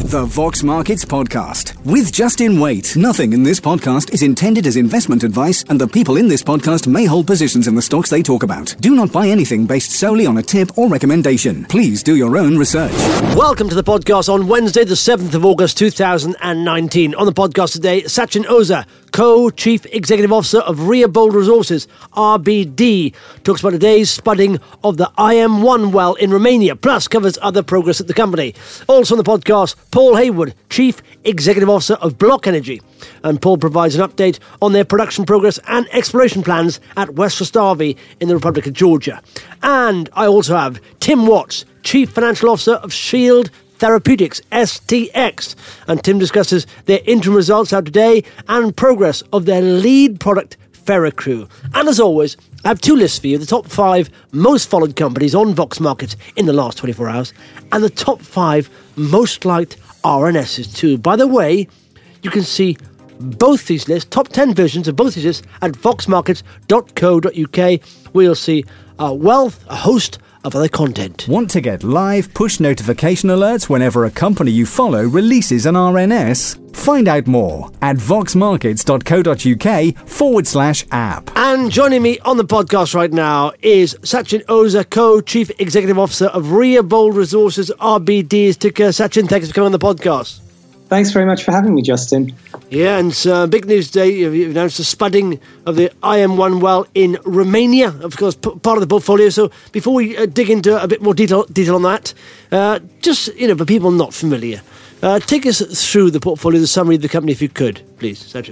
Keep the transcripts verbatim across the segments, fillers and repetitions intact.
The Vox Markets Podcast with Justin Waite. Nothing in this podcast is intended as investment advice, and the people in this podcast may hold positions in the stocks they talk about. Do not buy anything based solely on a tip or recommendation. Please do your own research. Welcome to the podcast on Wednesday, the seventh of August, two thousand nineteen. On the podcast today, Sachin Oza, Co-Chief Executive Officer of Reabold Resources, R B D, talks about today's spudding of the I M one well in Romania, plus covers other progress at the company. Also on the podcast, Paul Hayward, Chief Executive Officer of Block Energy. And Paul provides an update on their production progress and exploration plans at West Rostavi in the Republic of Georgia. And I also have Tim Watts, Chief Financial Officer of Shield Therapeutics, S T X. And Tim discusses their interim results out today and progress of their lead product, Ferrocru. And as always, I have two lists for you, the top five most followed companies on Vox Markets in the last twenty-four hours, and the top five most liked R N Ss too. By the way, you can see both these lists, top ten versions of both these lists, at vox markets dot co dot uk, where you'll see a wealth, a host of other content. Want to get live push notification alerts whenever a company you follow releases an R N S? Find out more at vox markets dot co dot uk forward slash app. And joining me on the podcast right now is Sachin Oza, Co-Chief Executive Officer of Reabold Resources, R B D's ticker. Sachin, thanks for coming on the podcast. Thanks very much for having me, Justin. Yeah, and uh, big news today. You've announced the spudding of the I M one well in Romania, of course, p- part of the portfolio. So before we uh, dig into a bit more detail, detail on that, uh, just, you know, for people not familiar, uh, take us through the portfolio, the summary of the company, if you could, please, Sachin.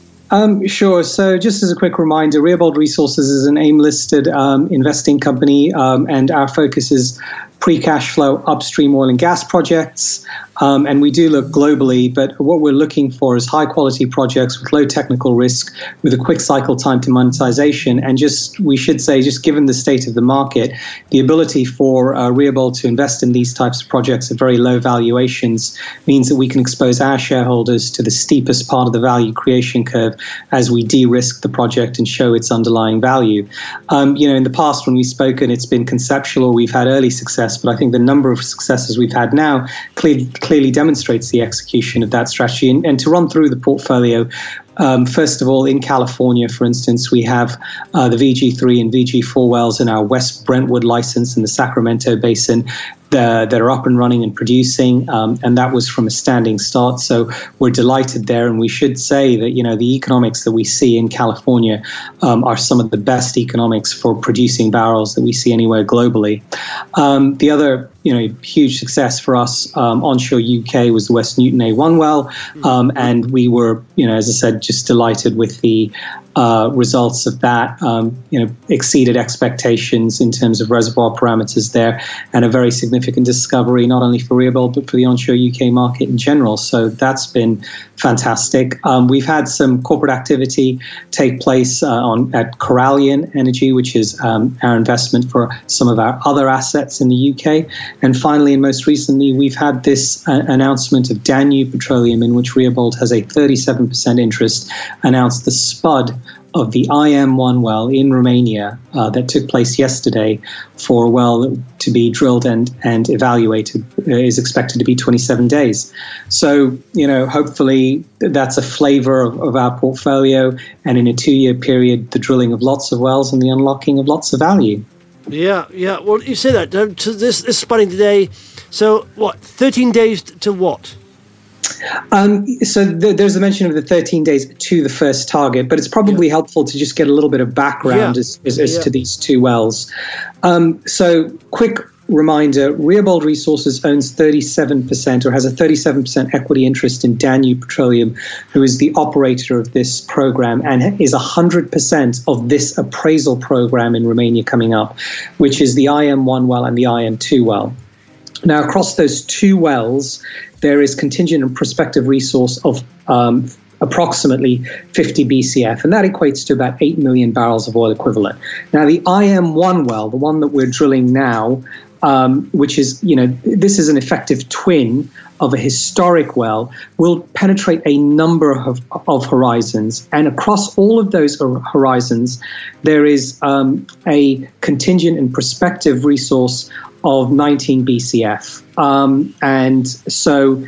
Um, sure. So just as a quick reminder, Reabold Resources is an AIM-listed um, investing company, um, and our focus is pre-cash flow upstream oil and gas projects. Um, and we do look globally, but what we're looking for is high-quality projects with low technical risk, with a quick cycle time to monetization. And just, we should say, just given the state of the market, the ability for uh, Reabold to invest in these types of projects at very low valuations means that we can expose our shareholders to the steepest part of the value creation curve as we de-risk the project and show its underlying value. Um, you know, in the past when we've spoken, it's been conceptual, we've had early success, but I think the number of successes we've had now clearly, clearly demonstrates the execution of that strategy. And, and to run through the portfolio, um, first of all, in California, for instance, we have uh, the V G three and V G four wells in our West Brentwood license in the Sacramento Basin the, that are up and running and producing, um, and that was from a standing start. So we're delighted there, and we should say that, you know, the economics that we see in California um, are some of the best economics for producing barrels that we see anywhere globally. Um, the other, you know, huge success for us um, onshore U K was the West Newton A one well, um, and we were, you know, as I said, just delighted with the uh, results of that. Um, you know, exceeded expectations in terms of reservoir parameters there, and a very significant discovery not only for Reabold but for the onshore U K market in general. So that's been fantastic. Um, we've had some corporate activity take place uh, on at Corallian Energy, which is um, our investment for some of our other assets in the U K. And finally, and most recently, we've had this uh, announcement of Danube Petroleum, in which Reabold has a thirty-seven percent interest, announced the spud of the I M one well in Romania uh, that took place yesterday for a well to be drilled and, and evaluated uh, is expected to be twenty-seven days. So, you know, hopefully that's a flavor of, of our portfolio, and in a two-year period, the drilling of lots of wells and the unlocking of lots of value. Yeah, yeah. Well, you say that. Um, to this, this spudding today, so what, thirteen days to what? Um, so th- there's a mention of the thirteen days to the first target, but it's probably yeah. helpful to just get a little bit of background yeah. as, as, as yeah. to these two wells. Um, so quick reminder, Reabold Resources owns thirty-seven percent or has a thirty-seven percent equity interest in Danube Petroleum, who is the operator of this program and is one hundred percent of this appraisal program in Romania coming up, which is the I M one well and the I M two well. Now, across those two wells, there is contingent and prospective resource of um, approximately fifty B C F, and that equates to about eight million barrels of oil equivalent. Now, the I M one well, the one that we're drilling now, um, which is, you know, this is an effective twin of a historic well, will penetrate a number of, of horizons. And across all of those horizons, there is um, a contingent and prospective resource of nineteen B C F. Um, and so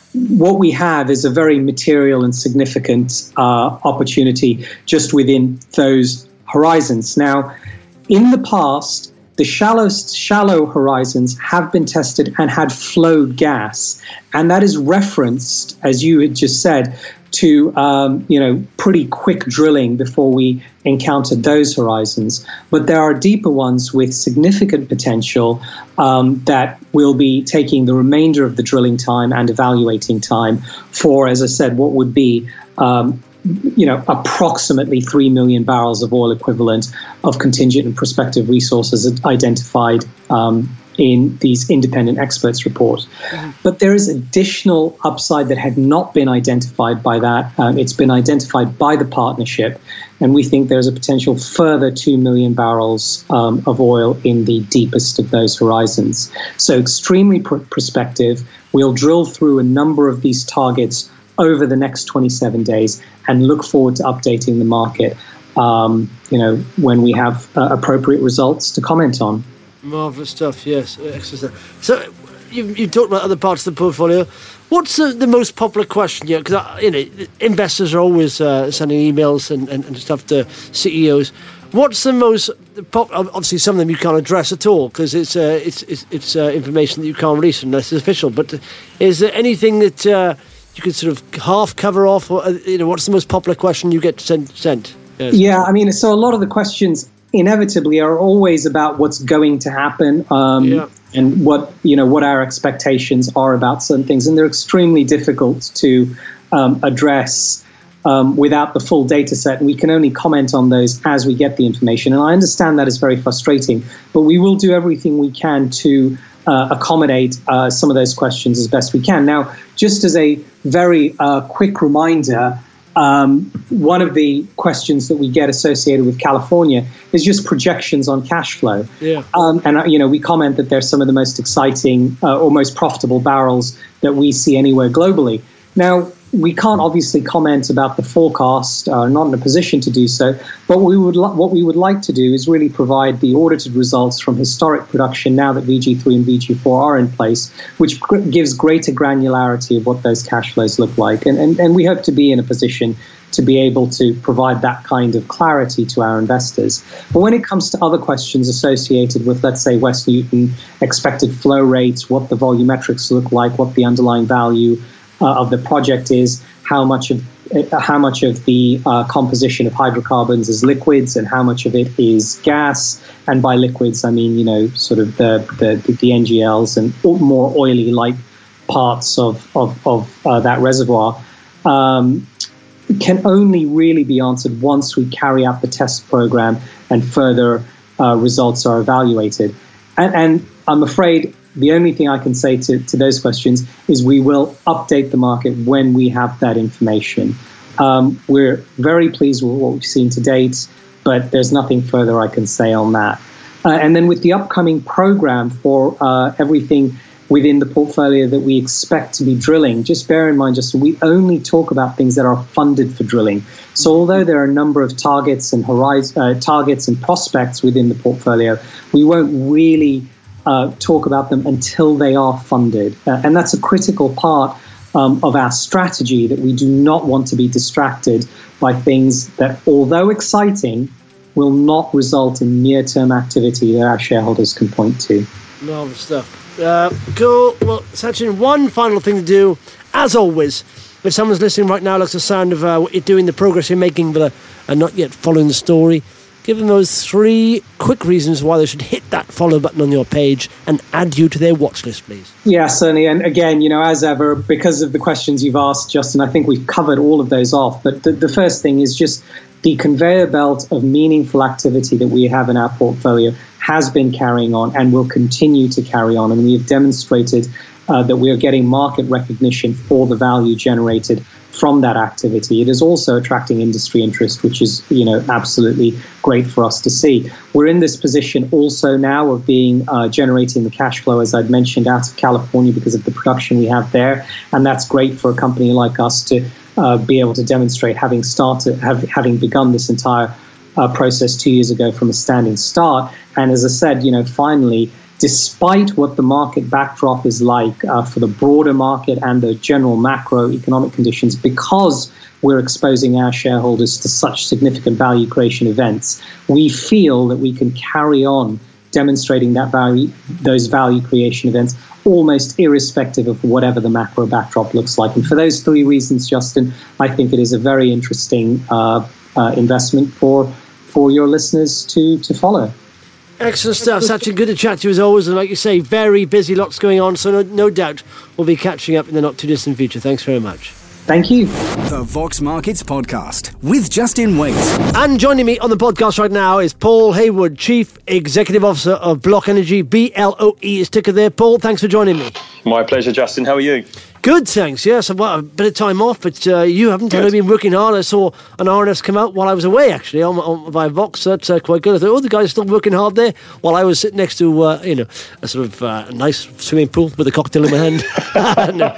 what we have is a very material and significant uh, opportunity just within those horizons. Now, in the past, the shallow, shallow horizons have been tested and had flowed gas. And that is referenced, as you had just said, to um, you know pretty quick drilling before we encountered those horizons. But there are deeper ones with significant potential um, that will be taking the remainder of the drilling time and evaluating time for, as I said, what would be um, you know, approximately three million barrels of oil equivalent of contingent and prospective resources identified um, in these independent experts reports. Mm-hmm. But there is additional upside that had not been identified by that. Um, it's been identified by the partnership, and we think there's a potential further two million barrels um, of oil in the deepest of those horizons. So extremely pr- prospective. We'll drill through a number of these targets over the next twenty-seven days and look forward to updating the market, um, you know, when we have uh, appropriate results to comment on. Marvellous stuff, yes. Excellent stuff. So you've, you've talked about other parts of the portfolio. What's the, the most popular question? Yeah, because you know, investors are always uh, sending emails and, and, and stuff to C E Os. What's the most pop? Obviously, some of them you can't address at all because it's uh, it's it's, it's uh, information that you can't release unless it's official. But is there anything that uh, you could sort of half cover off? Or, you know, what's the most popular question you get sent? sent? Yes. Yeah, I mean, so a lot of the questions inevitably are always about what's going to happen um, yeah. and what you know what our expectations are about certain things, and they're extremely difficult to um, address um, without the full data set. And we can only comment on those as we get the information. And I understand that is very frustrating, but we will do everything we can to uh, accommodate uh, some of those questions as best we can. Now, just as a very uh, quick reminder. Um, one of the questions that we get associated with California is just projections on cash flow. Yeah. Um, and, uh, you know, we comment that they're some of the most exciting uh, or most profitable barrels that we see anywhere globally. Now, we can't obviously comment about the forecast, uh, not in a position to do so, but we would li- what we would like to do is really provide the audited results from historic production now that V G three and V G four are in place, which gr- gives greater granularity of what those cash flows look like. And, and, and we hope to be in a position to be able to provide that kind of clarity to our investors. But when it comes to other questions associated with, let's say, West Newton, expected flow rates, what the volumetrics look like, what the underlying value Uh, of the project is, how much of uh, how much of the uh, composition of hydrocarbons is liquids and how much of it is gas. And by liquids, I mean, you know, sort of the the, the N G Ls and more oily-like parts of of, of uh, that reservoir. Um, can only really be answered once we carry out the test program and further uh, results are evaluated. And, and I'm afraid the only thing I can say to, to those questions is we will update the market when we have that information. Um, we're very pleased with what we've seen to date, but there's nothing further I can say on that. Uh, and then with the upcoming program for uh, everything within the portfolio that we expect to be drilling, just bear in mind, just we only talk about things that are funded for drilling. So although there are a number of targets and horizon, uh, targets and prospects within the portfolio, we won't really Uh, talk about them until they are funded. Uh, and that's a critical part um, of our strategy, that we do not want to be distracted by things that, although exciting, will not result in near-term activity that our shareholders can point to. Marvelous stuff. Uh, cool. Well, Sachin, one final thing to do, as always, if someone's listening right now, likes the sound of uh, what you're doing, the progress you're making, but are not yet following the story, give them those three quick reasons why they should hit that follow button on your page and add you to their watch list, please. Yeah, certainly. And again, you know, as ever, because of the questions you've asked, Justin, I think we've covered all of those off. But the, the first thing is just the conveyor belt of meaningful activity that we have in our portfolio has been carrying on and will continue to carry on. And we have demonstrated uh, that we are getting market recognition for the value generated from that activity. It is also attracting industry interest, which is, you know, absolutely great for us to see. We're in this position also now of being uh, generating the cash flow, as I'd mentioned, out of California because of the production we have there, and that's great for a company like us to uh, be able to demonstrate having started, have, having begun this entire uh, process two years ago from a standing start. And as I said, you know, finally despite what the market backdrop is like uh, for the broader market and the general macroeconomic conditions, because we're exposing our shareholders to such significant value creation events, we feel that we can carry on demonstrating that value, those value creation events, almost irrespective of whatever the macro backdrop looks like. And for those three reasons, Justin, I think it is a very interesting uh, uh, investment for for your listeners to to follow. Excellent stuff. Sachin, good to chat to you as always. And like you say, very busy, lots going on. So no, no doubt we'll be catching up in the not too distant future. Thanks very much. Thank you. The Vox Markets Podcast with Justin Waite. And joining me on the podcast right now is Paul Haywood, Chief Executive Officer of Block Energy. B L O E is ticker there. Paul, thanks for joining me. My pleasure, Justin. How are you? Good, thanks. Yes, I've got a bit of time off, but uh, you haven't. I've been working hard. I saw an R N S come out while I was away, actually, on, on by Vox. So that's uh, quite good. I thought, oh, the guy's still working hard there, while I was sitting next to, uh, you know, a sort of uh, nice swimming pool with a cocktail in my hand. no,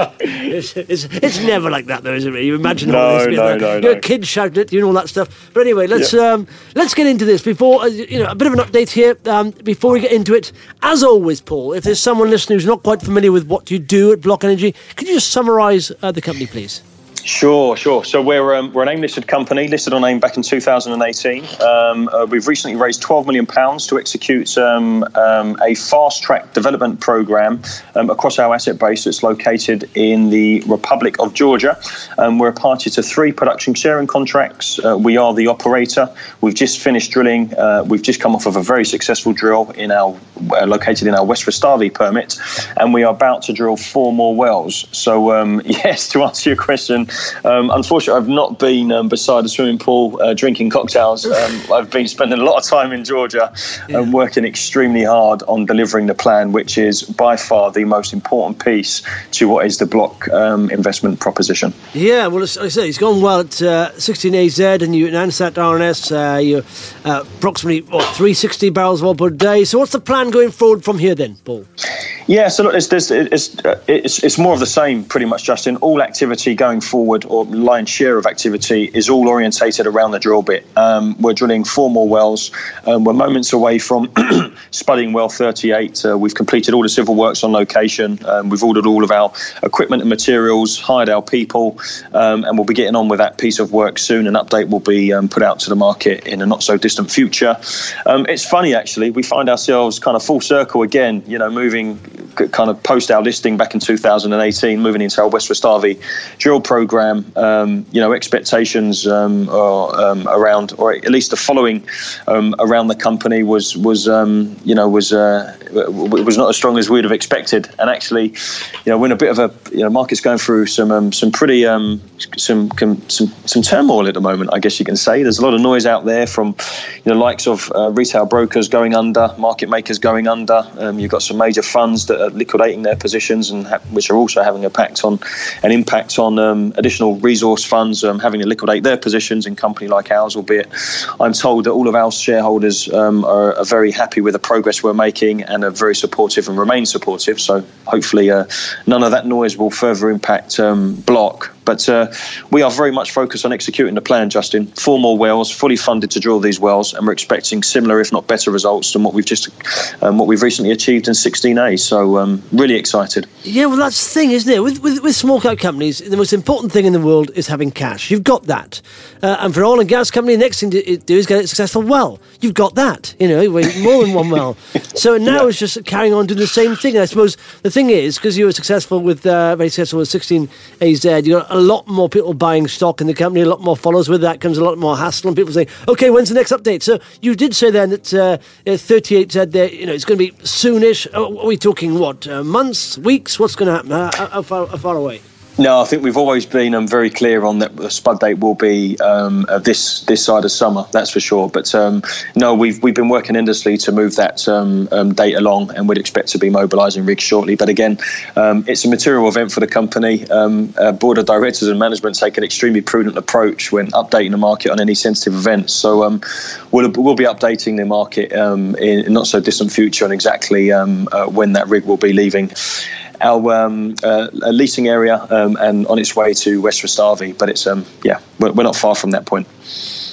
it's, it's, it's never like that, though, is it? You imagine no, all this. No, like, no, you no. know, kids shouting at you and all that stuff. But anyway, let's yeah. um, let's get into this. Before uh, you know, a bit of an update here. Um, before we get into it, as always, Paul, if there's someone listening who's not quite familiar with what you do at Block Energy, could you just summarise Uh, the company, please? Sure, sure. So we're um, we're an AIM-listed company, listed on AIM back in two thousand eighteen. Um, uh, we've recently raised twelve million pounds to execute um, um, a fast-track development program um, across our asset base that's located in the Republic of Georgia. Um, we're a party to three production sharing contracts. Uh, we are the operator. We've just finished drilling. Uh, we've just come off of a very successful drill in our uh, located in our West Rustavi permit, and we are about to drill four more wells. So um, yes, to answer your question. Um, unfortunately, I've not been um, beside a swimming pool uh, drinking cocktails. Um, I've been spending a lot of time in Georgia yeah. and working extremely hard on delivering the plan, which is by far the most important piece to what is the Block um, investment proposition. Yeah, well, as I say, it's gone well at uh, sixteen A Z, and you announced that R N S. Uh, you're uh, approximately what, three hundred sixty barrels of oil per day. So what's the plan going forward from here then, Paul? Yeah, so look, it's, it's, it's, it's, it's more of the same, pretty much, Justin. All activity going forward, or lion's share of activity, is all orientated around the drill bit. Um, we're drilling four more wells. Um, we're moments away from spudding well thirty-eight. Uh, we've completed all the civil works on location. Um, we've ordered all of our equipment and materials, hired our people, um, and we'll be getting on with that piece of work soon. An update will be um, put out to the market in a not-so-distant future. Um, it's funny, actually. We find ourselves kind of full circle again, you know, moving kind of post our listing back in two thousand eighteen, moving into our West Rustavi drill program. Um, you know, expectations um, are, um, around, or at least the following um, around the company was was um, you know was uh, was not as strong as we'd have expected. And actually, you know, we're in a bit of a you know market's going through some um, some pretty um, some, some some turmoil at the moment, I guess you can say. There's a lot of noise out there from you know likes of uh, retail brokers going under, market makers going under. Um, you've got some major funds that are liquidating their positions, and ha- which are also having an impact on an impact on um, additional resource funds um, having to liquidate their positions in a company like ours. Albeit, I'm told that all of our shareholders um, are, are very happy with the progress we're making and are very supportive and remain supportive. So hopefully, uh, none of that noise will further impact um, Block. But uh, we are very much focused on executing the plan, Justin. Four more wells, fully funded to drill these wells, and we're expecting similar, if not better, results than what we've just, um, what we've recently achieved in sixteen A. So um, really excited. Yeah, well, that's the thing, isn't it? With, with with small cap companies, the most important thing in the world is having cash. You've got that, uh, and for an oil and gas company, the next thing to do is get a successful well. You've got that, you know, more than one well. So now yeah. it's just carrying on doing the same thing. And I suppose the thing is, because you were successful with uh, very successful with sixteen A Z, you got a lot more people buying stock in the company, a lot more followers. With that comes a lot more hassle, and people saying, okay, when's the next update? So you did say then that uh, thirty-eight Z there, you know, it's going to be soonish. Are we talking what, uh, months, weeks? What's going to happen? How, how, far, how far away? No, I think we've always been um, very clear on that the spud date will be um, uh, this this side of summer, that's for sure. But um, no, we've we've been working endlessly to move that um, um, date along, and we'd expect to be mobilising rigs shortly. But again, um, it's a material event for the company. Um, uh, board of directors and management take an extremely prudent approach when updating the market on any sensitive events. So um, we'll we'll be updating the market um, in not so distant future on exactly um, uh, when that rig will be leaving our um, uh, leasing area um, and on its way to West Rustavi. But it's um, yeah, we're, we're not far from that point.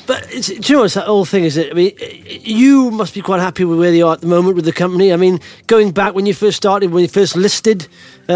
But it's, do you know what's that whole thing, is it? I mean, you must be quite happy with where you are at the moment with the company. I mean, going back when you first started, when you first listed,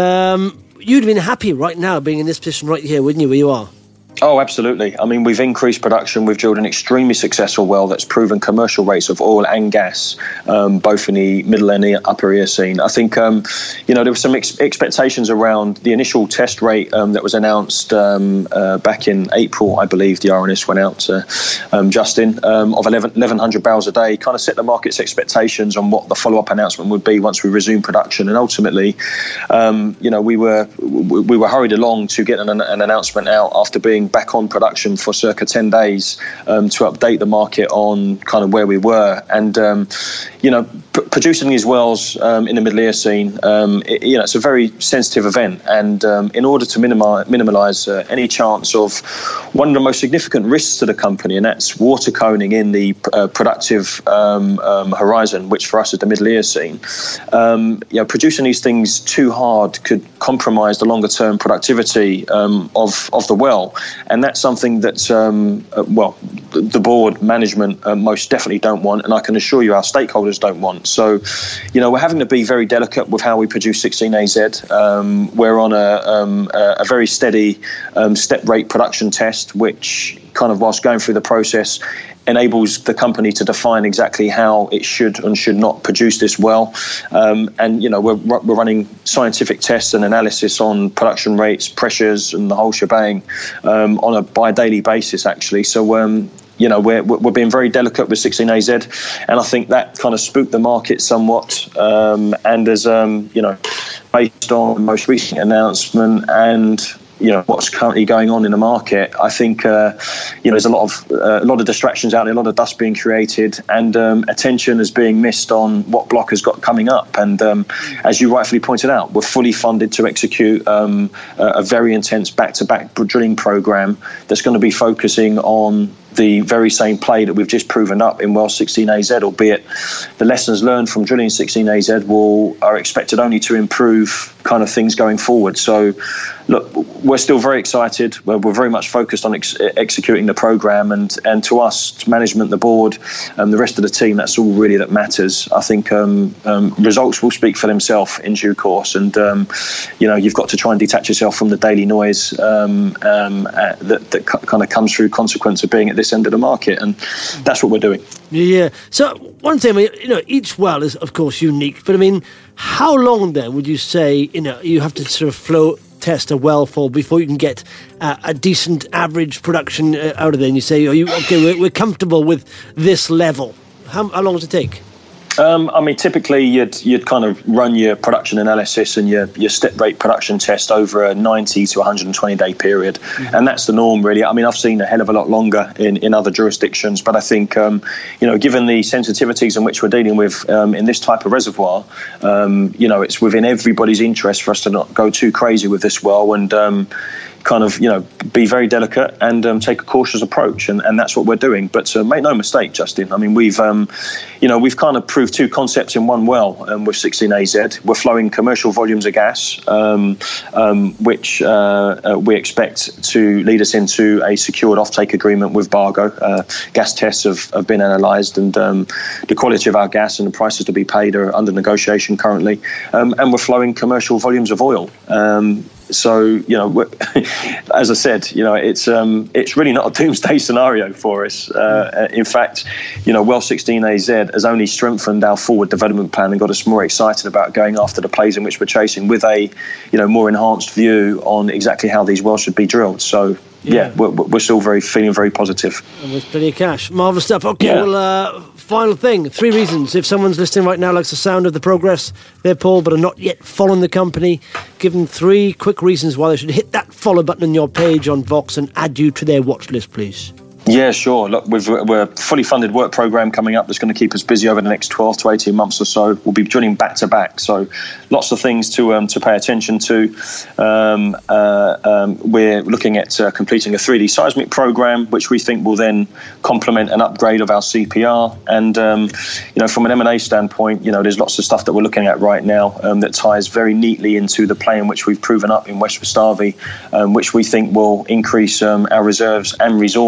um, you'd have been happy right now being in this position right here, wouldn't you, where you are? Oh, absolutely. I mean, we've increased production. We've drilled an extremely successful well that's proven commercial rates of oil and gas, um, both in the middle and the upper Eocene. I think, um, you know, there were some ex- expectations around the initial test rate um, that was announced um, uh, back in April, I believe. The R N S went out to um, Justin, um, of eleven hundred barrels a day, kind of set the market's expectations on what the follow-up announcement would be once we resumed production. And ultimately, um, you know, we were we were hurried along to get an, an announcement out after being back on production for circa ten days um, to update the market on kind of where we were. And, um, you know, p- producing these wells um, in the Middle Eocene, um, it, you know, it's a very sensitive event. And um, in order to minimize, minimize uh, any chance of one of the most significant risks to the company, and that's water coning in the uh, productive um, um, horizon, which for us is the Middle Eocene, um, you know, producing these things too hard could compromise the longer term productivity um, of, of the well. And that's something that, um, uh, well, the, the board management uh, most definitely don't want, and I can assure you our stakeholders don't want. So, you know, we're having to be very delicate with how we produce sixteen A Z. Um, we're on a, um, a very steady um, step rate production test, which kind of, whilst going through the process, enables the company to define exactly how it should and should not produce this well. Um, and, you know, we're, we're running scientific tests and analysis on production rates, pressures, and the whole shebang um, on a bi-daily basis, actually. So, um, you know, we're, we're being very delicate with sixteen A Z. And I think that kind of spooked the market somewhat. Um, and as, um, you know, based on the most recent announcement and, you know, what's currently going on in the market, I think uh, you know, there's a lot of uh, a lot of distractions out there, a lot of dust being created, and um, attention is being missed on what Block has got coming up. And um, as you rightfully pointed out, we're fully funded to execute um, a very intense back-to-back drilling program that's going to be focusing on the very same play that we've just proven up in well sixteen A Z, albeit the lessons learned from drilling sixteen A Z will are expected only to improve kind of things going forward. So, look, we're still very excited. We're, we're very much focused on ex- executing the program, and and to us, to management, the board, and the rest of the team, that's all really that matters. I think um, um, results will speak for themselves in due course, and um, you know, you've got to try and detach yourself from the daily noise um, um, uh, that that c- kind of comes through consequence of being at this end of the market, and that's what we're doing. Yeah. So one thing, I mean, you know, each well is of course unique, but I mean, how long then would you say, you know, you have to sort of flow test a well for before you can get uh, a decent average production uh, out of there? And you say, are you okay? We're, we're comfortable with this level. How, how long does it take? Um, I mean, typically you'd you'd kind of run your production analysis and your, your step rate production test over a ninety to one hundred twenty day period, mm-hmm. and that's the norm, really. I mean, I've seen a hell of a lot longer in, in other jurisdictions, but I think um, you know, given the sensitivities in which we're dealing with um, in this type of reservoir, um, you know, it's within everybody's interest for us to not go too crazy with this well, and um, kind of, you know, be very delicate and um, take a cautious approach, and, and that's what we're doing. But uh, make no mistake, Justin, I mean, we've um, you know, we've kind of proved two concepts in one well um, with sixteen A Z. We're flowing commercial volumes of gas, um, um, which uh, uh, we expect to lead us into a secured offtake agreement with Bargo. Uh, gas tests have, have been analysed, and um, the quality of our gas and the prices to be paid are under negotiation currently. Um, and we're flowing commercial volumes of oil. Um, So, you know, as I said, you know, it's um, it's really not a doomsday scenario for us. Uh, in fact, you know, well sixteen A Z has only strengthened our forward development plan and got us more excited about going after the plays in which we're chasing, with a, you know, more enhanced view on exactly how these wells should be drilled. So, yeah, yeah we're, we're still very feeling very positive. And with plenty of cash. Marvellous stuff. Okay, yeah. well, uh, final thing, three reasons. If someone's listening right now likes the sound of the progress there, Paul, but are not yet following the company, give them three quick reasons why they should hit that follow button on your page on Vox and add you to their watch list, please. Yeah, sure. Look, we've, we're a fully funded work program coming up that's going to keep us busy over the next twelve to eighteen months or so. We'll be drilling back to back, so lots of things to um, to pay attention to. Um, uh, um, we're looking at uh, completing a three D seismic program, which we think will then complement an upgrade of our C P R. And um, you know, from an M and A standpoint, you know, there's lots of stuff that we're looking at right now um, that ties very neatly into the play in which we've proven up in West Vestavia, um, which we think will increase um, our reserves and resource.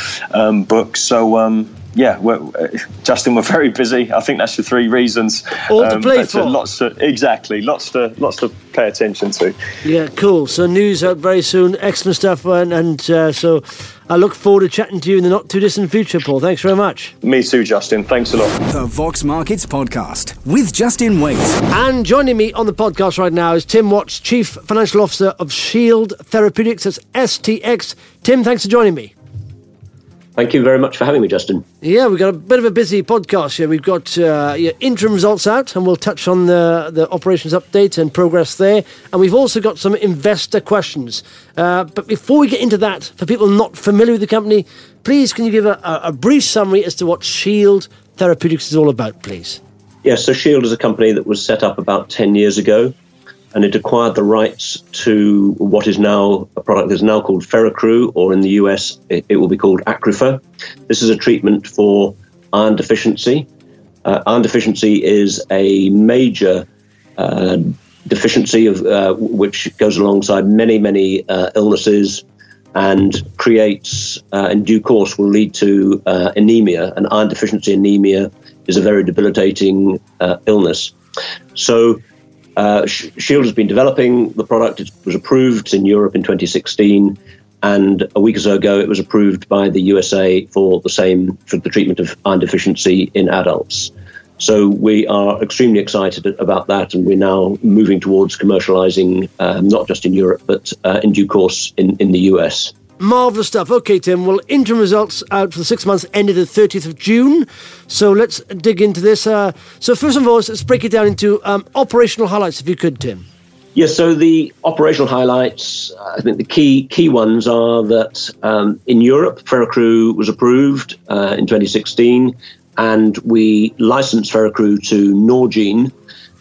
um, book. So. Um, Yeah, we're, uh, Justin, we're very busy. I think that's the three reasons. All to play um, for. Lots to, exactly, lots to lots to pay attention to. Yeah, cool. So news out very soon. Excellent stuff. And, and uh, so I look forward to chatting to you in the not too distant future, Paul. Thanks very much. Me too, Justin. Thanks a lot. The Vox Markets Podcast with Justin Waite. And joining me on the podcast right now is Tim Watts, Chief Financial Officer of Shield Therapeutics. That's S T X. Tim, thanks for joining me. Thank you very much for having me, Justin. Yeah, we've got a bit of a busy podcast here. We've got uh, yeah, interim results out, and we'll touch on the, the operations update and progress there. And we've also got some investor questions. Uh, but before we get into that, for people not familiar with the company, please can you give a, a brief summary as to what Shield Therapeutics is all about, please? Yes, so Shield is a company that was set up about ten years ago, and it acquired the rights to what is now a product that is now called Ferrocru, or in the U S, it, it will be called Acrifa. This is a treatment for iron deficiency. Uh, iron deficiency is a major uh, deficiency of uh, which goes alongside many, many uh, illnesses and creates, uh, in due course, will lead to uh, anemia. And iron deficiency anemia is a very debilitating uh, illness. So Uh, Shield has been developing the product. It was approved in Europe in twenty sixteen, and a week or so ago it was approved by the U S A for the same, for the treatment of iron deficiency in adults. So we are extremely excited about that, and we're now moving towards commercializing, uh, not just in Europe, but uh, in due course in, in the U S. Marvellous stuff. OK, Tim, well, interim results out for the six months ended the thirtieth of June. So let's dig into this. Uh, so first and foremost, let's break it down into um, operational highlights, if you could, Tim. Yes, so the operational highlights, I think the key key ones are that um, in Europe, Ferrocru was approved uh, in twenty sixteen, and we licensed Ferrocru to Norgine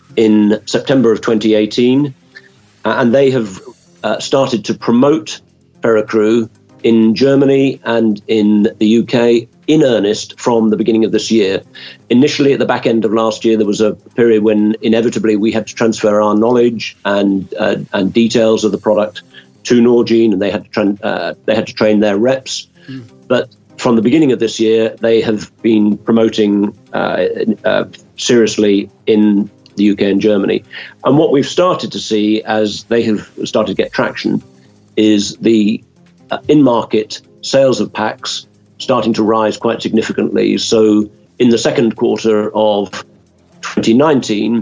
in September of twenty eighteen, uh, and they have uh, started to promote Ferrocru in Germany and in the U K in earnest from the beginning of this year. Initially, at the back end of last year, there was a period when inevitably we had to transfer our knowledge and uh, and details of the product to Norgine, and they had to tra- uh, they had to train their reps. Mm. But from the beginning of this year, they have been promoting uh, uh, seriously in the U K and Germany. And what we've started to see as they have started to get traction is the uh, in-market sales of packs starting to rise quite significantly. So in the second quarter of twenty nineteen,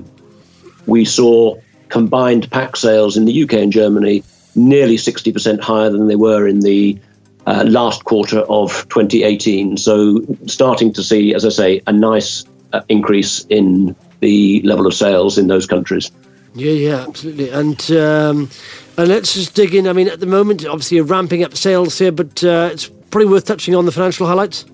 we saw combined pack sales in the U K and Germany nearly sixty percent higher than they were in the uh, last quarter of twenty eighteen. So starting to see, as I say, a nice uh, increase in the level of sales in those countries. Yeah, yeah, absolutely. And um, and let's just dig in. I mean, at the moment, obviously you're ramping up sales here, but uh, it's probably worth touching on the financial highlights.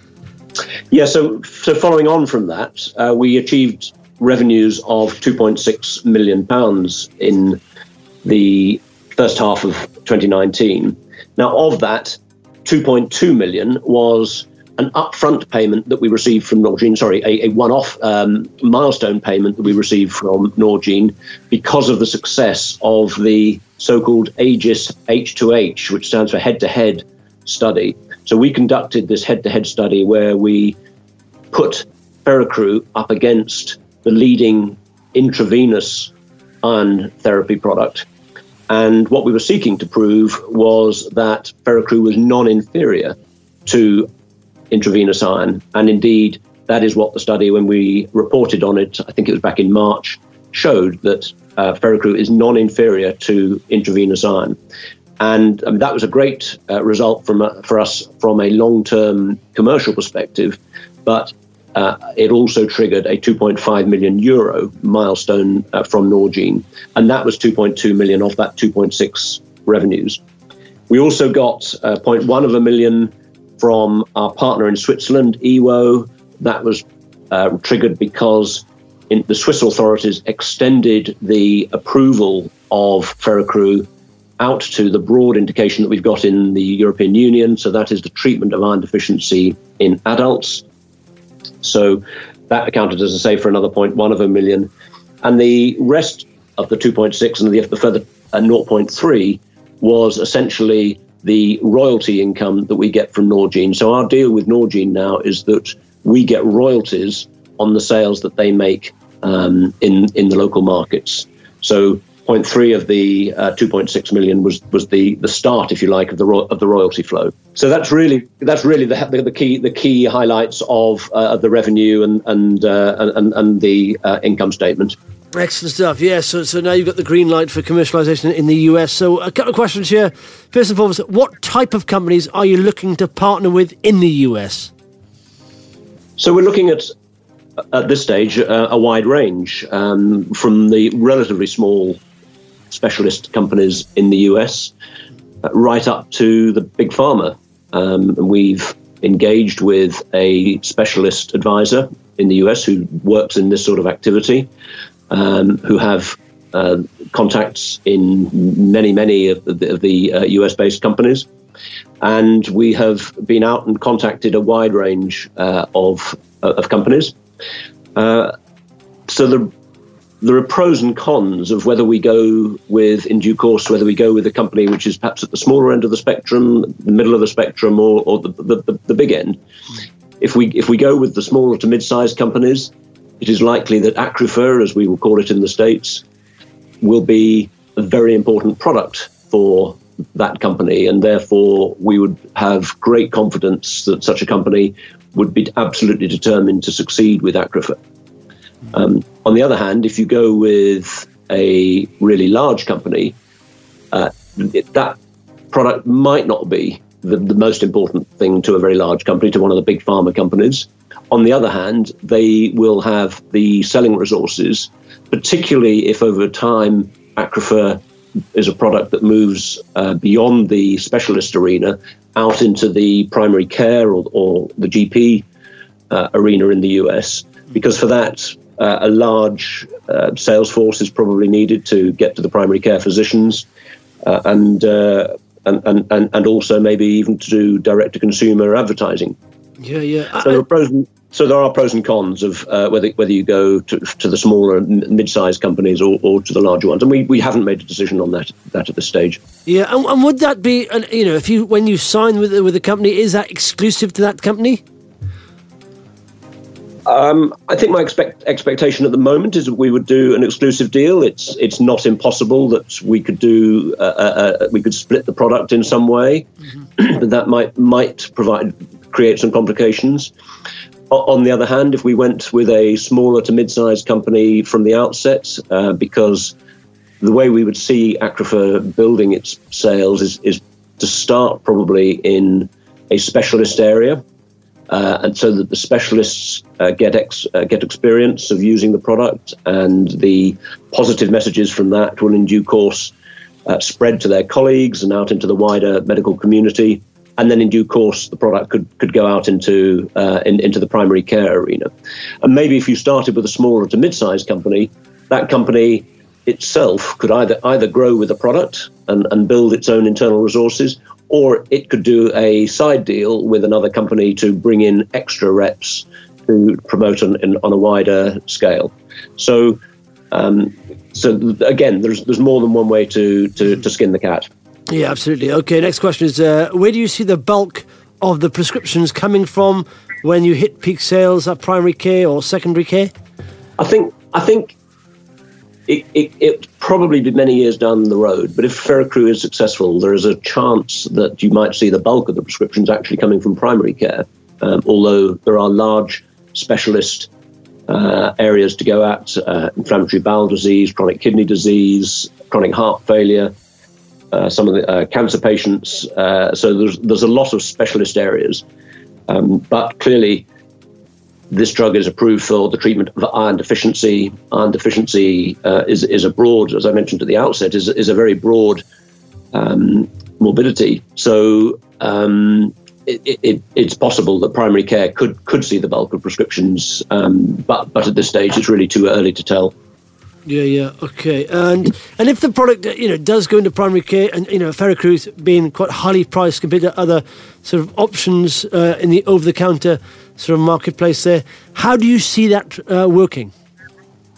Yeah, so so following on from that, uh, we achieved revenues of two point six million pounds in the first half of twenty nineteen. Now, of that, two point two million was an upfront payment that we received from Norgine, sorry, a, a one-off um, milestone payment that we received from Norgine because of the success of the so-called Aegis H two H, which stands for head-to-head study. So we conducted this head-to-head study where we put Ferrocru up against the leading intravenous iron therapy product. And what we were seeking to prove was that Ferrocru was non-inferior to intravenous iron. And indeed, that is what the study, when we reported on it, I think it was back in March, showed that uh, Ferrocru is non-inferior to intravenous iron. And um, that was a great uh, result from uh, for us from a long-term commercial perspective, but uh, it also triggered a two point five million euro milestone uh, from Norgine, and that was two point two million of that two point six revenues. We also got uh, zero point one of a million from our partner in Switzerland, E W O. That was uh, triggered because in the Swiss authorities extended the approval of Ferrocru out to the broad indication that we've got in the European Union. So that is the treatment of iron deficiency in adults. So that accounted, as I say, for another zero point one of a million. And the rest of the two point six and the, the further uh, zero point three was essentially the royalty income that we get from Norgine. So our deal with Norgine now is that we get royalties on the sales that they make um, in in the local markets. So zero point three of the uh, two point six million was was the the start, if you like, of the ro- of the royalty flow. So that's really that's really the the, the key the key highlights of uh, the revenue and and uh, and and the uh, income statement. Excellent stuff. Yeah. So so now you've got the green light for commercialisation in the U S. So a couple of questions here. First and foremost, what type of companies are you looking to partner with in the U S? So we're looking at at this stage uh, a wide range, um, from the relatively small specialist companies in the U S uh, right up to the big pharma. Um, we've engaged with a specialist advisor in the U S who works in this sort of activity, um, who have uh, contacts in many, many of the, of the uh, U S-based companies. And we have been out and contacted a wide range uh, of, uh, of companies. Uh, so the There are pros and cons of whether we go with, in due course, whether we go with a company which is perhaps at the smaller end of the spectrum, the middle of the spectrum, or, or the, the, the big end. If we if we go with the smaller to mid-sized companies, it is likely that Acrifer, as we will call it in the States, will be a very important product for that company, and therefore we would have great confidence that such a company would be absolutely determined to succeed with Acrifer. Um, on the other hand, if you go with a really large company, uh, it, that product might not be the, the most important thing to a very large company, to one of the big pharma companies. On the other hand, they will have the selling resources, particularly if over time Acrifer is a product that moves uh, beyond the specialist arena out into the primary care or, or the G P uh, arena in the U S, because for that, Uh, a large uh, sales force is probably needed to get to the primary care physicians, uh, and, uh, and and and and also maybe even to do direct-to-consumer advertising. Yeah, yeah. So there are pros and, so there are pros and cons of uh, whether whether you go to, to the smaller mid-sized companies or, or to the larger ones, and we, we haven't made a decision on that that at this stage. Yeah, and, and would that be, you know, if you when you sign with with a company, is that exclusive to that company? Um, I think my expect, expectation at the moment is that we would do an exclusive deal. It's it's not impossible that we could do uh, uh, we could split the product in some way, mm-hmm. but that might might provide create some complications. O- on the other hand, if we went with a smaller to mid-sized company from the outset, uh, because the way we would see Acrifer building its sales is is to start probably in a specialist area. Uh, and so that the specialists uh, get ex, uh, get experience of using the product, and the positive messages from that will in due course uh, spread to their colleagues and out into the wider medical community. And then in due course, the product could, could go out into uh, in, into the primary care arena. And maybe if you started with a smaller to mid-sized company, that company itself could either either grow with the product and, and build its own internal resources, or it could do a side deal with another company to bring in extra reps to promote on, in, on a wider scale. So, um, so again, there's there's more than one way to, to, to skin the cat. Yeah, absolutely. Okay, next question is, uh, where do you see the bulk of the prescriptions coming from when you hit peak sales at primary care or secondary care? I think I think it, it, it probably be many years down the road, but if Ferrocru is successful, there is a chance that you might see the bulk of the prescriptions actually coming from primary care, um, although there are large specialist uh, areas to go at, uh, inflammatory bowel disease, chronic kidney disease, chronic heart failure, uh, some of the uh, cancer patients. Uh, so there's, there's a lot of specialist areas, um, but clearly this drug is approved for the treatment of iron deficiency. Iron deficiency uh, is is a broad, as I mentioned at the outset, is is a very broad um, morbidity. So um, it, it, it's possible that primary care could could see the bulk of prescriptions, um, but but at this stage it's really too early to tell. Yeah, yeah, okay. And and if the product, you know, does go into primary care, and you know, Ferrocru's being quite highly priced compared to other sort of options uh, in the over-the-counter sort of marketplace there, how do you see that uh, working?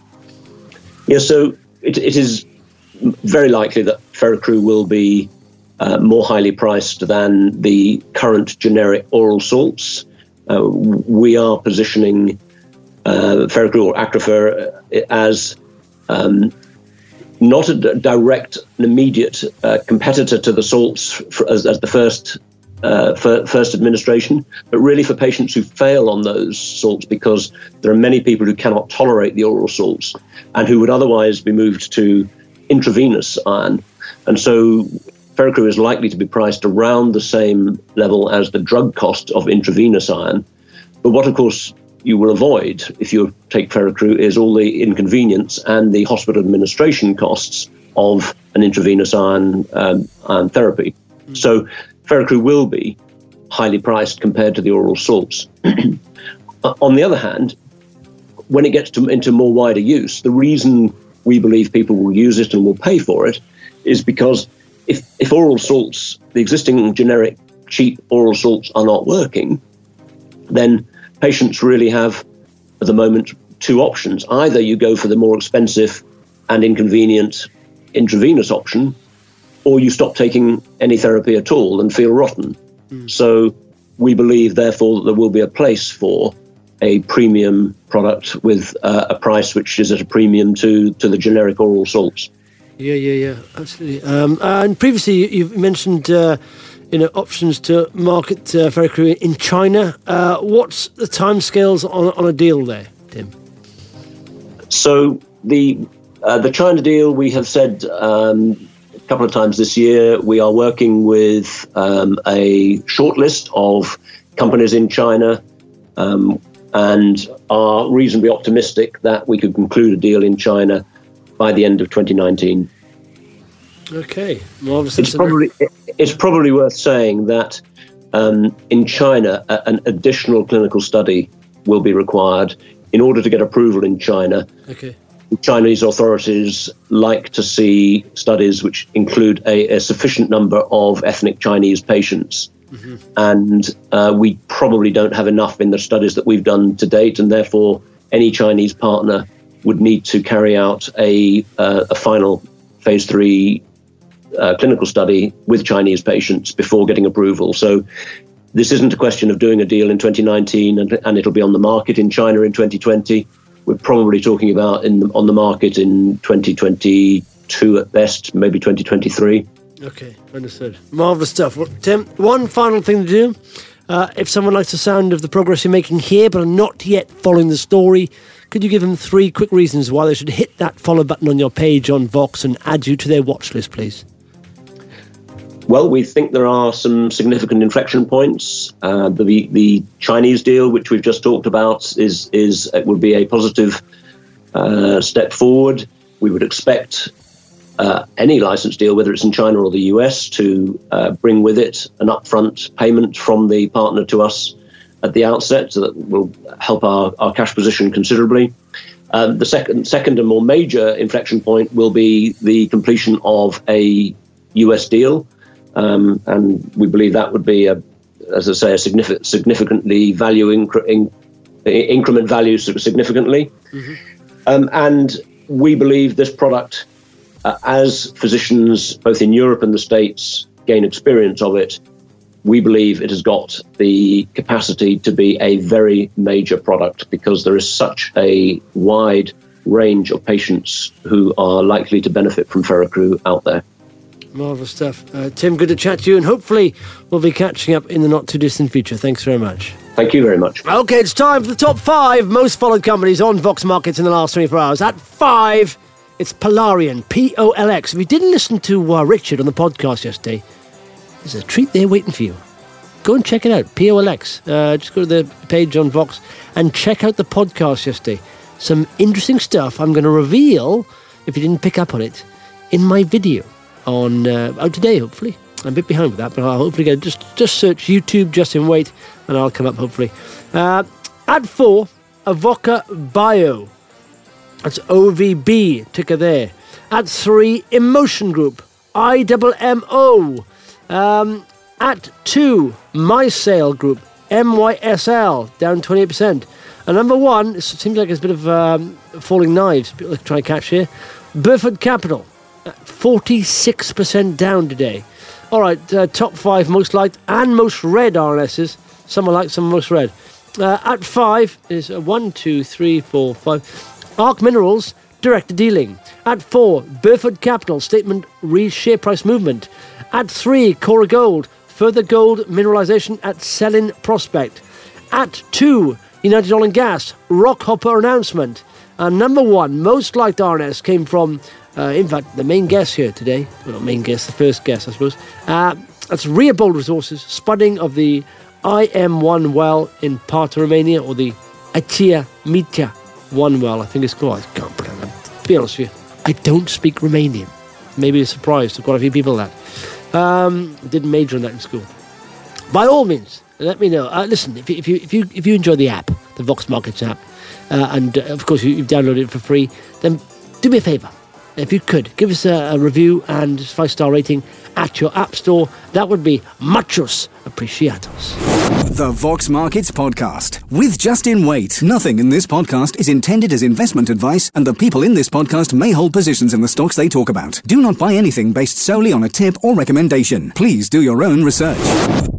Yeah, so it, it is very likely that Ferrocru will be uh, more highly priced than the current generic oral salts. Uh, we are positioning uh, Feraccru or Accrufer as um, not a d- direct and immediate uh, competitor to the salts for, as, as the first uh, for, first administration, but really for patients who fail on those salts, because there are many people who cannot tolerate the oral salts and who would otherwise be moved to intravenous iron. And so Feraccru is likely to be priced around the same level as the drug cost of intravenous iron. But what, of course, you will avoid if you take Feraccru is all the inconvenience and the hospital administration costs of an intravenous iron, um, iron therapy. Mm. So Feraccru will be highly priced compared to the oral salts. On the other hand, when it gets to, into more wider use, the reason we believe people will use it and will pay for it is because if, if oral salts, the existing generic cheap oral salts are not working, then patients really have, at the moment, two options. Either you go for the more expensive and inconvenient intravenous option, or you stop taking any therapy at all and feel rotten. Mm. So we believe, therefore, that there will be a place for a premium product with uh, a price which is at a premium to, to the generic oral salts. Yeah, yeah, yeah, absolutely. Um, and previously, you, you've mentioned uh, you know, options to market uh, Feraccru in China. Uh, what's the timescales on on a deal there, Tim? So the uh, the China deal, we have said um, a couple of times this year, we are working with um, a short list of companies in China, um, and are reasonably optimistic that we could conclude a deal in China by the end of twenty nineteen. Okay, marvelous. It's probably it's probably worth saying that um, in China, a, an additional clinical study will be required in order to get approval in China. Okay. Chinese authorities like to see studies which include a, a sufficient number of ethnic Chinese patients. Mm-hmm. And uh, we probably don't have enough in the studies that we've done to date, and therefore any Chinese partner would need to carry out a, uh, a final phase three uh, clinical study with Chinese patients before getting approval. So this isn't a question of doing a deal in twenty nineteen and, and it'll be on the market in China in twenty twenty. We're probably talking about in the, on the market in twenty twenty-two at best, maybe twenty twenty-three. Okay, understood. Marvellous stuff. Well, Tim, one final thing to do. Uh, if someone likes the sound of the progress you're making here but are not yet following the story, could you give them three quick reasons why they should hit that follow button on your page on Vox and add you to their watch list, please? Well, we think there are some significant inflection points. Uh, the the Chinese deal, which we've just talked about, is is it would be a positive uh, step forward. We would expect uh, any license deal, whether it's in China or the U S, to uh, bring with it an upfront payment from the partner to us at the outset, so that will help our, our cash position considerably. Um, the second second and more major inflection point will be the completion of a U S deal. Um, and we believe that would be, a, as I say, a significant, significantly value incre- in, increment value significantly. Mm-hmm. Um, and we believe this product, uh, as physicians both in Europe and the States gain experience of it, we believe it has got the capacity to be a very major product, because there is such a wide range of patients who are likely to benefit from Feraccru out there. Marvellous stuff. Uh, Tim, good to chat to you, and hopefully we'll be catching up in the not-too-distant future. Thanks very much. Thank you very much. OK, it's time for the top five most followed companies on Vox Markets in the last twenty-four hours. At five, it's Polarian, P O L X. If you didn't listen to uh, Richard on the podcast yesterday, there's a treat there waiting for you. Go and check it out, P O L X. Uh, just go to the page on Vox and check out the podcast yesterday. Some interesting stuff I'm going to reveal, if you didn't pick up on it, in my video. On uh, out today, hopefully. I'm a bit behind with that, but I'll hopefully get just just search YouTube Justin Waite, and I'll come up hopefully. Uh, at four, Avoca Bio. That's O V B ticker there. At three, Emotion Group, I M M O. Um, at two, MySale Group, M Y S L, down twenty-eight percent. And number one, it seems like it's a bit of um, falling knives, a bit like try and catch here. Burford Capital. forty-six percent down today. All right, uh, top five most liked and most read R N Ss. Some are liked, some are most read. Uh, at five is uh, one, two, three, four, five. Arc Minerals, Direct Dealing. At four, Burford Capital, Statement Re Share Price Movement. At three, Cora Gold, Further Gold Mineralisation at Selling Prospect. At two, United Oil and Gas, Rockhopper Announcement. And number one, most liked R N S came from, uh, in fact, the main guest here today. Well, not main guest, the first guest, I suppose. Uh, that's Reabold Resources, spudding of the I M one well in part of Romania, or the Atia Mitia one well, I think it's called. I can't pronounce it. To be honest with you, I don't speak Romanian. Maybe a surprise to quite a few people that. Um, didn't major in that in school. By all means, let me know. Uh, listen, if you, if you if you if you enjoy the app, the Vox Markets app, uh, and uh, of course you, you've downloaded it for free, then do me a favour. If you could, give us a, a review and five-star rating at your app store. That would be muchos apreciados. The Vox Markets Podcast with Justin Waite. Nothing in this podcast is intended as investment advice, and the people in this podcast may hold positions in the stocks they talk about. Do not buy anything based solely on a tip or recommendation. Please do your own research.